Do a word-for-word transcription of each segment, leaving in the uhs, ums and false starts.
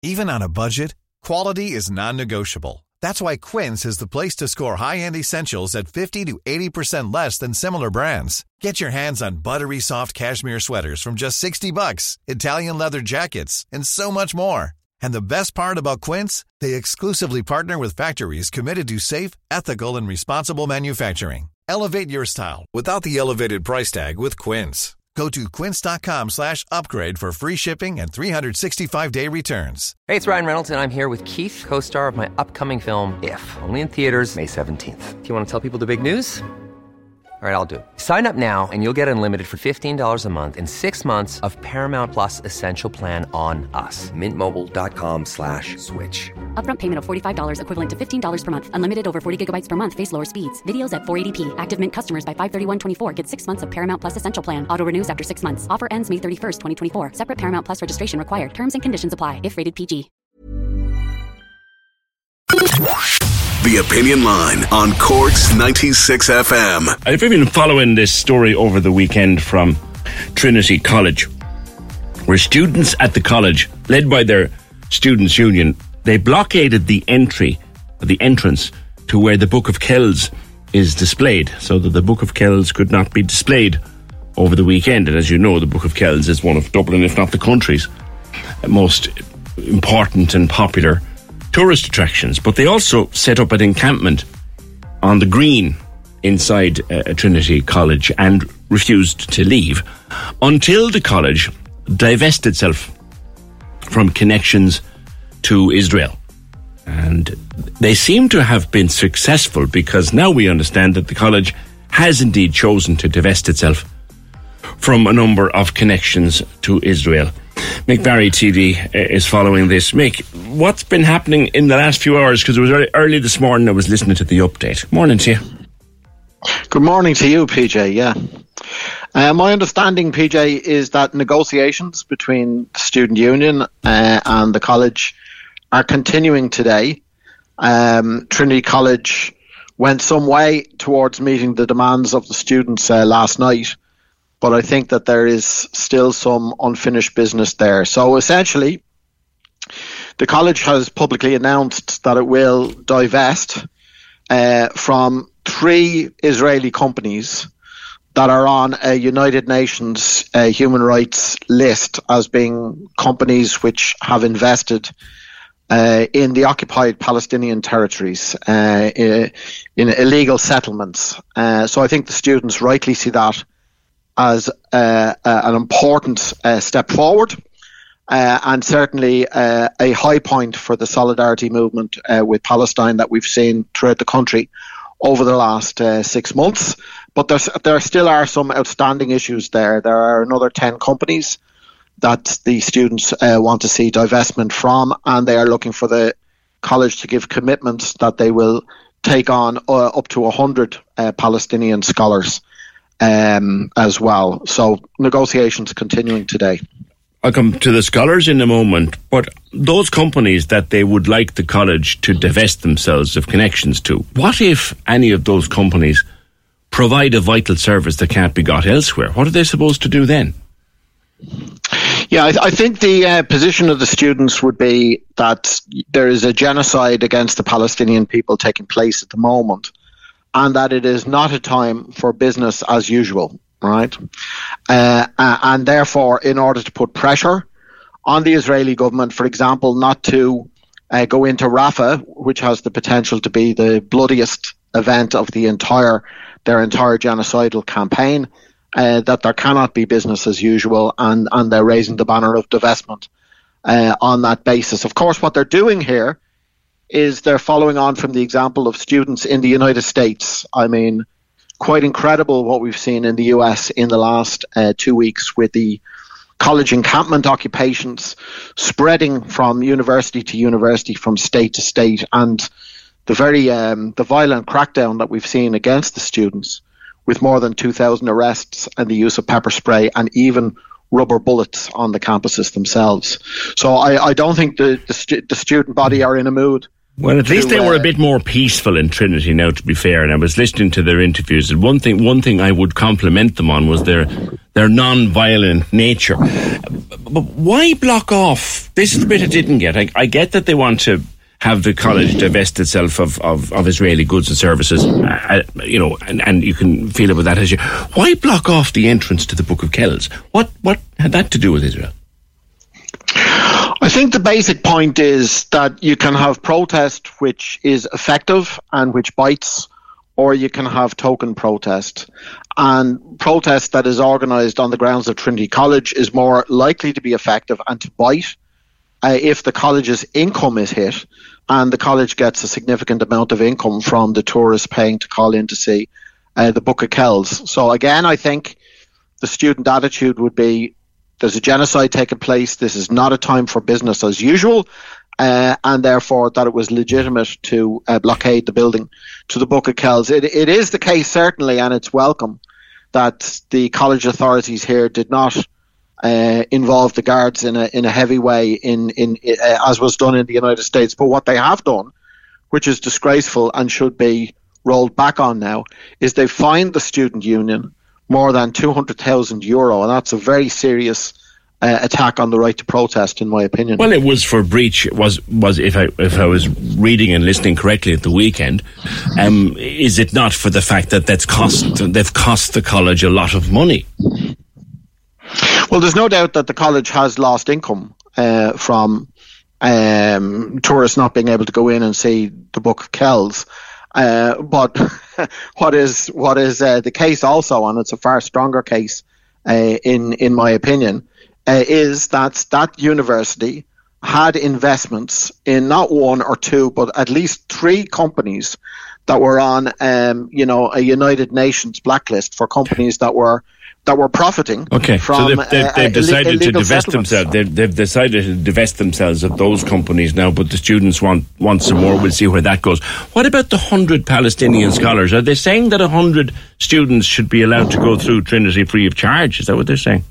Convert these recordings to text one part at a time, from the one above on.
Even on a budget, quality is non-negotiable. That's why Quince is the place to score high-end essentials at fifty to eighty percent less than similar brands. Get your hands on buttery soft cashmere sweaters from just sixty bucks, Italian leather jackets, and so much more. And the best part about Quince, they exclusively partner with factories committed to safe, ethical, and responsible manufacturing. Elevate your style without the elevated price tag with Quince. Go to quince.com slash upgrade for free shipping and three sixty-five day returns. Hey, it's Ryan Reynolds, and I'm here with Keith, co-star of my upcoming film, If, only in theaters May seventeenth. Do you want to tell people the big news? All right, I'll do it. Sign up now and you'll get unlimited for fifteen dollars a month and six months of Paramount Plus Essential Plan on us. Mintmobile.com slash switch. Upfront payment of forty-five dollars equivalent to fifteen dollars per month. Unlimited over forty gigabytes per month. Face lower speeds. Videos at four eighty p. Active Mint customers by five thirty-one twenty-four get six months of Paramount Plus Essential Plan. Auto renews after six months. Offer ends May thirty-first, twenty twenty-four. Separate Paramount Plus registration required. Terms and conditions apply if rated P G. The Opinion Line on Cork's ninety-six F M. I've been following this story over the weekend from Trinity College, where students at the college, led by their students' union, they blockaded the entry, the entrance to where the Book of Kells is displayed, so that the Book of Kells could not be displayed over the weekend. And as you know, the Book of Kells is one of Dublin, if not the country's most important and popular tourist attractions. But they also set up an encampment on the green inside uh, Trinity College and refused to leave until the college divested itself from connections to Israel. And they seem to have been successful, because now we understand that the college has indeed chosen to divest itself from a number of connections to Israel. Mick Barry T D is following this. Mick, what's been happening in the last few hours? Because it was very early this morning I was listening to the update. Morning to you. Good morning to you, P J. Yeah. Uh, my understanding, P J, is that negotiations between the student union uh, and the college are continuing today. Um, Trinity College went some way towards meeting the demands of the students uh, last night, but I think that there is still some unfinished business there. So essentially, the college has publicly announced that it will divest uh, from three Israeli companies that are on a United Nations uh, human rights list as being companies which have invested uh, in the occupied Palestinian territories, uh, in, in illegal settlements. Uh, so I think the students rightly see that as uh, uh, an important uh, step forward, uh, and certainly uh, a high point for the solidarity movement uh, with Palestine that we've seen throughout the country over the last uh, six months. But there's, there still are some outstanding issues there. There are another ten companies that the students uh, want to see divestment from, and they are looking for the college to give commitments that they will take on uh, up to one hundred uh, Palestinian scholars um, as well. So negotiations continuing today. I'll come to the scholars in a moment, but those companies that they would like the college to divest themselves of connections to, what if any of those companies provide a vital service that can't be got elsewhere? What are they supposed to do then? Yeah, I, th- I think the uh, position of the students would be that there is a genocide against the Palestinian people taking place at the moment, and that it is not a time for business as usual, right? Uh, and therefore, in order to put pressure on the Israeli government, for example, not to uh, go into Rafah, which has the potential to be the bloodiest event of the entire their entire genocidal campaign, uh, that there cannot be business as usual, and, and they're raising the banner of divestment uh, on that basis. Of course, what they're doing here is they're following on from the example of students in the United States. I mean, quite incredible what we've seen in the U S in the last uh, two weeks with the college encampment occupations spreading from university to university, from state to state, and the very um, the violent crackdown that we've seen against the students, with more than two thousand arrests and the use of pepper spray and even rubber bullets on the campuses themselves. So I, I don't think the the, stu- the student body are in a mood Well, at least to, they were uh, a bit more peaceful in Trinity now, to be fair, and I was listening to their interviews, and one thing one thing I would compliment them on was their their non-violent nature. But why block off? This is the bit I didn't get. I, I get that they want to have the college divest itself of, of, of Israeli goods and services, uh, you know, and, and you can feel about that as you... Why block off the entrance to the Book of Kells? What, what had that to do with Israel? I think the basic point is that you can have protest which is effective and which bites, or you can have token protest. And protest that is organised on the grounds of Trinity College is more likely to be effective and to bite uh, if the college's income is hit and the college gets a significant amount of income from the tourists paying to call in to see uh, the Book of Kells. So again, I think the student attitude would be, there's a genocide taking place. This is not a time for business as usual, uh, and therefore that it was legitimate to uh, blockade the building to the Book of Kells. It, it is the case, certainly, and it's welcome that the college authorities here did not uh, involve the guards in a in a heavy way, in in uh, as was done in the United States. But what they have done, which is disgraceful and should be rolled back on now, is they fined the student union more than two hundred thousand euro, and that's a very serious uh, attack on the right to protest, in my opinion. Well, it was for breach. Was was if I if I was reading and listening correctly at the weekend, um, is it not for the fact that that's cost they've cost the college a lot of money? Well, there's no doubt that the college has lost income uh, from um, tourists not being able to go in and see the Book of Kells. Uh, but what is what is uh, the case also, and it's a far stronger case, uh, in in my opinion, uh, is that that university had investments in not one or two, but at least three companies that were on, um, you know, a United Nations blacklist for companies that were that were profiting. Okay, from, so they've, they've, they've uh, decided to divest settlements. themselves. They've, they've decided to divest themselves of those companies now, but the students want want some more. We'll see where that goes. What about the hundred Palestinian scholars? Are they saying that a hundred students should be allowed to go through Trinity free of charge? Is that what they're saying?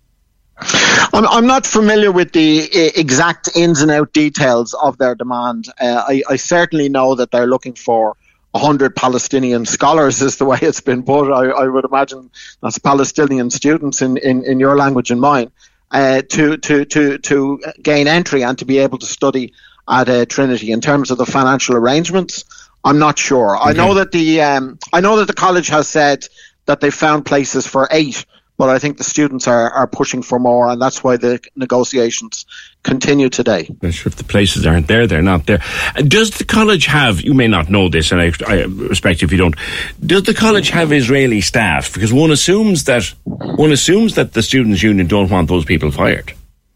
I'm, I'm not familiar with the uh, exact ins and out details of their demand. Uh, I, I certainly know that they're looking for one hundred Palestinian scholars, is the way it's been put. I, I would imagine that's Palestinian students in, in, in your language and mine, uh, to, to, to, to gain entry and to be able to study at uh, Trinity. In terms of the financial arrangements, I'm not sure. Okay. I know that the um, I know that the college has said that they found places for eight, but I think the students are, are pushing for more, and that's why the negotiations continue today. I'm sure if the places aren't there, they're not there. Does the college have, you may not know this, and I, I respect you if you don't, does the college have Israeli staff? Because one assumes that one assumes that the Students' Union don't want those people fired.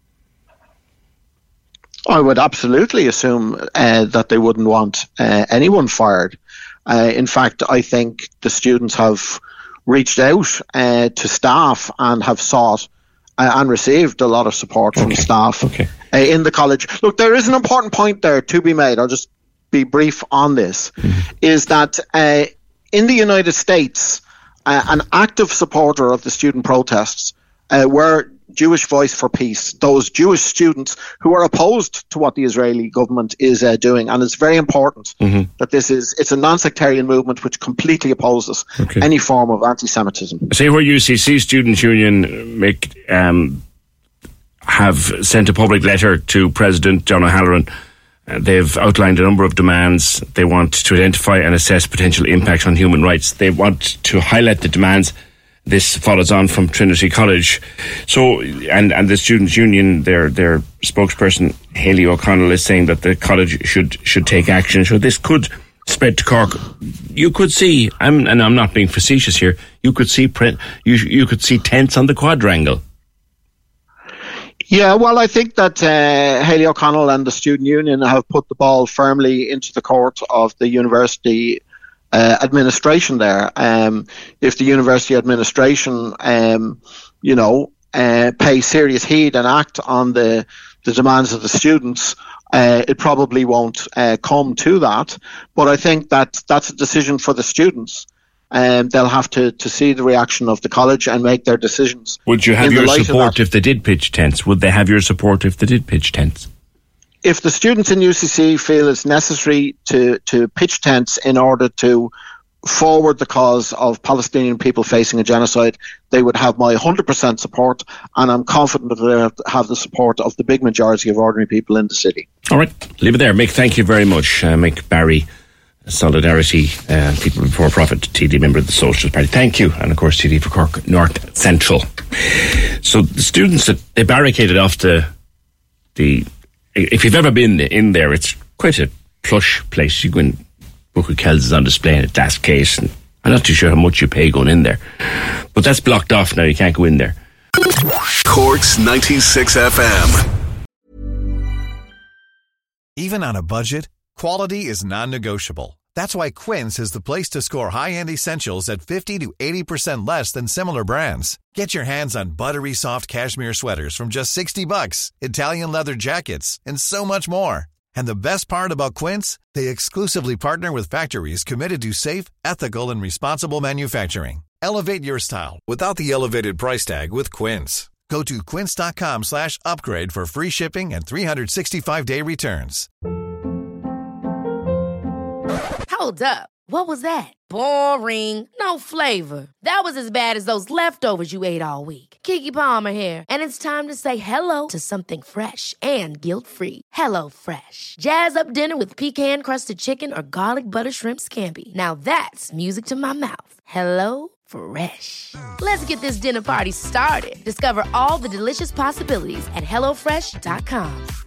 I would absolutely assume uh, that they wouldn't want uh, anyone fired. Uh, in fact, I think the students have reached out uh, to staff and have sought uh, and received a lot of support from okay. staff okay. uh, in the college. Look, there is an important point there to be made. I'll just be brief on this, mm-hmm. is that uh, in the United States, uh, an active supporter of the student protests uh, were Jewish Voice for Peace, those Jewish students who are opposed to what the Israeli government is uh, doing. And it's very important mm-hmm. that this is, it's a non-sectarian movement which completely opposes okay. any form of anti-Semitism. Say where U C C Students' Union make, um, have sent a public letter to President John O'Halloran. Uh, they've outlined a number of demands. They want to identify and assess potential impacts on human rights. They want to highlight the demands. This follows on from Trinity College. So, and, and the Students' Union, their their spokesperson, Hayley O'Connell, is saying that the college should should take action. So this could spread to Cork. You could see, I'm, and I'm not being facetious here, you could see pre, you, you could see tents on the quadrangle. Yeah, well, I think that uh, Hayley O'Connell and the Student Union have put the ball firmly into the court of the university Uh, administration there. Um, if the university administration, um, you know, uh, pay serious heed and act on the, the demands of the students, uh, it probably won't uh, come to that. But I think that that's a decision for the students. Um, they'll have to, to see the reaction of the college and make their decisions. Would you have your support if they did pitch tents? Would they have your support if they did pitch tents? if the students in U C C feel it's necessary to, to pitch tents in order to forward the cause of Palestinian people facing a genocide, they would have my one hundred percent support, and I'm confident that they have, have the support of the big majority of ordinary people in the city. All right, leave it there. Mick, thank you very much. Uh, Mick Barry, Solidarity, uh, People Before Profit, T D member of the Socialist Party. Thank you. And of course, T D for Cork North Central. So the students, that they barricaded off the, the, if you've ever been in there, it's quite a plush place. You go in, Book of Kells is on display in a glass case, and I'm not too sure how much you pay going in there. But that's blocked off now, you can't go in there. Cork's ninety-six F M. Even on a budget, quality is non-negotiable. That's why Quince is the place to score high-end essentials at fifty to eighty percent less than similar brands. Get your hands on buttery soft cashmere sweaters from just sixty bucks, Italian leather jackets, and so much more. And the best part about Quince, they exclusively partner with factories committed to safe, ethical, and responsible manufacturing. Elevate your style without the elevated price tag with Quince. Go to quince.com slash upgrade for free shipping and three sixty-five day returns. Hold up. What was that? Boring. No flavor. That was as bad as those leftovers you ate all week. Keke Palmer here, and it's time to say hello to something fresh and guilt-free. Hello Fresh. Jazz up dinner with pecan-crusted chicken or garlic butter shrimp scampi. Now that's music to my mouth. Hello Fresh. Let's get this dinner party started. Discover all the delicious possibilities at hello fresh dot com.